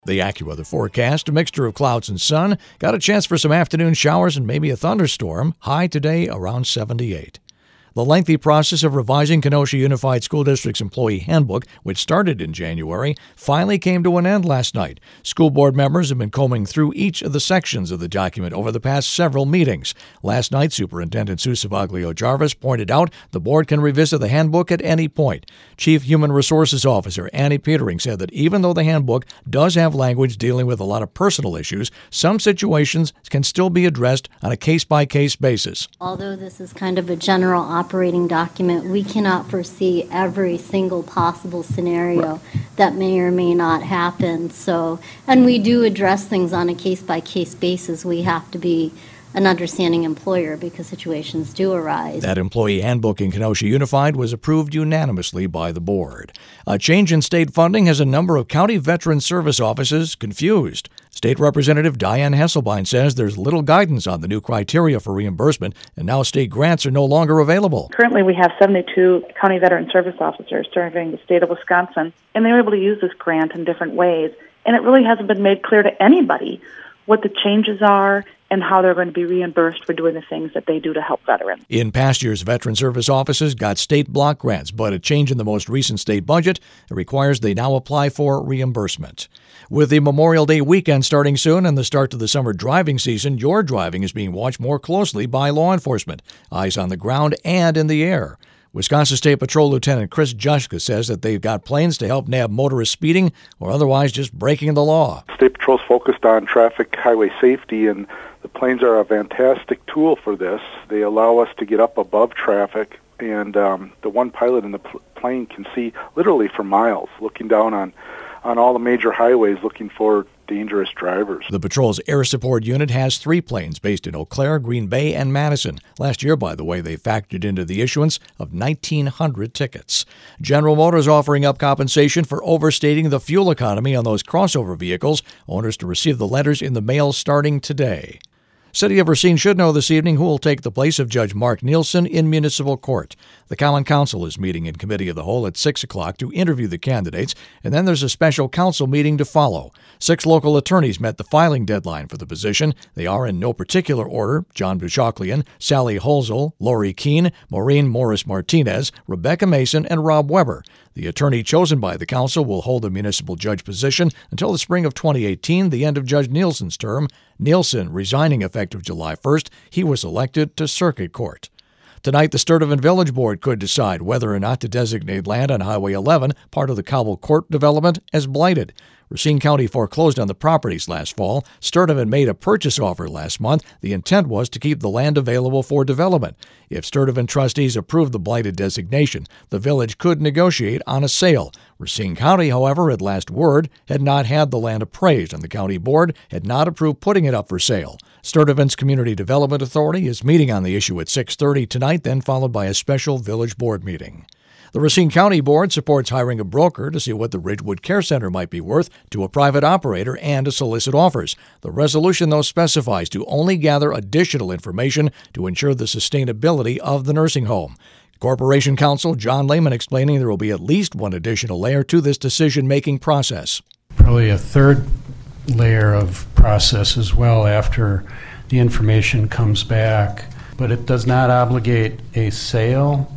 The AccuWeather forecast, a mixture of clouds and sun. Got a chance for some afternoon showers and maybe a thunderstorm. High today around 78. The lengthy process of revising Kenosha Unified School District's employee handbook, which started in January, finally came to an end last night. School board members have been combing through each of the sections of the document over the past several meetings. Last night, Superintendent Sue Savaglio-Jarvis pointed out the board can revisit the handbook at any point. Chief Human Resources Officer Annie Petering said that even though the handbook does have language dealing with a lot of personal issues, some situations can still be addressed on a case-by-case basis. Although this is kind of a general operating document, we cannot foresee every single possible scenario that may or may not happen. And we do address things on a case-by-case basis. We have to be an understanding employer because situations do arise. That employee handbook in Kenosha Unified was approved unanimously by the board. A change in state funding has a number of county veteran service offices confused. State Representative Diane Hesselbein says there's little guidance on the new criteria for reimbursement, and now state grants are no longer available. Currently, we have 72 county veteran service officers serving the state of Wisconsin, and they're able to use this grant in different ways. And it really hasn't been made clear to anybody what the changes are and how they're going to be reimbursed for doing the things that they do to help veterans. In past years, veteran service offices got state block grants, but a change in the most recent state budget requires they now apply for reimbursement. With the Memorial Day weekend starting soon and the start to the summer driving season, your driving is being watched more closely by law enforcement, eyes on the ground and in the air. Wisconsin State Patrol Lieutenant Chris Juszka says that they've got planes to help nab motorists speeding or otherwise just breaking the law. State Patrol's focused on traffic highway safety, and the planes are a fantastic tool for this. They allow us to get up above traffic, and the one pilot in the plane can see literally for miles, looking down on all the major highways looking for dangerous drivers. The patrol's air support unit has 3 planes based in Eau Claire, Green Bay, and Madison. Last year, by the way, they factored into the issuance of 1,900 tickets. General Motors offering up compensation for overstating the fuel economy on those crossover vehicles. Owners to receive the letters in the mail starting today. City of Racine should know this evening who will take the place of Judge Mark Nielsen in municipal court. The Common Council is meeting in Committee of the Whole at 6 o'clock to interview the candidates, and then there's a special council meeting to follow. 6 local attorneys met the filing deadline for the position. They are in no particular order: John Buchaklian, Sally Holzel, Lori Keene, Maureen Morris-Martinez, Rebecca Mason, and Rob Weber. The attorney chosen by the council will hold the municipal judge position until the spring of 2018, the end of Judge Nielsen's term. Nielsen resigning effective July 1st, he was elected to circuit court. Tonight, the Sturtevant Village Board could decide whether or not to designate land on Highway 11, part of the Cobble Court development, as blighted. Racine County foreclosed on the properties last fall. Sturtevant made a purchase offer last month. The intent was to keep the land available for development. If Sturtevant trustees approved the blighted designation, the village could negotiate on a sale. Racine County, however, at last word, had not had the land appraised, and the county board had not approved putting it up for sale. Sturtevant's Community Development Authority is meeting on the issue at 6:30 tonight, then followed by a special village board meeting. The Racine County Board supports hiring a broker to see what the Ridgewood Care Center might be worth to a private operator and to solicit offers. The resolution, though, specifies to only gather additional information to ensure the sustainability of the nursing home. Corporation Counsel John Lehman explaining there will be at least one additional layer to this decision-making process. Probably a third layer of process as well after the information comes back, but it does not obligate a sale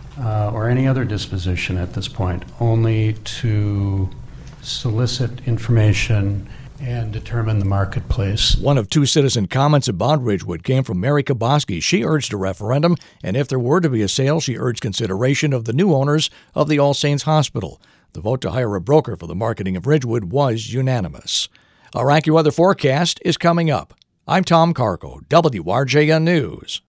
or any other disposition at this point, only to solicit information and determine the marketplace. One of 2 citizen comments about Ridgewood came from Mary Kaboski. She urged a referendum, and if there were to be a sale, she urged consideration of the new owners of the All Saints Hospital. The vote to hire a broker for the marketing of Ridgewood was unanimous. Our AccuWeather forecast is coming up. I'm Tom Carco, WRJN News.